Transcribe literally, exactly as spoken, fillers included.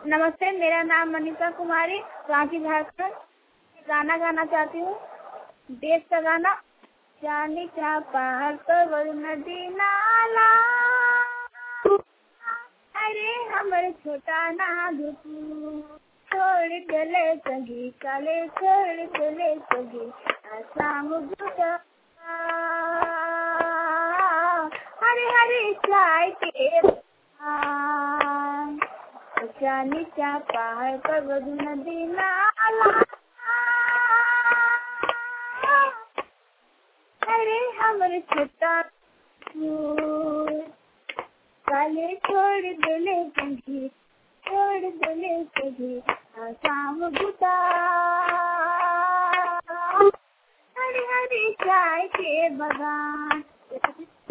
नमस्ते, मेरा नाम मनीषा कुमारी, रांची झारखंड। गाना गाना चाहती हूँ, देश का गाना। जानी क्या पहाड़ पर नदी नाला, अरे हमर छोटा ना धुपू, छोड़ चले सगी काले, छोड़ चले सगी आसाम बुका। हरे हरे चाय के जानी क्या पहाड़ पर नदी नाला, अरे हमर छोटा काले, छोड़ देले सगी, छोड़ देले सगी आसाम बुता। हरे हरे चाय के बगान,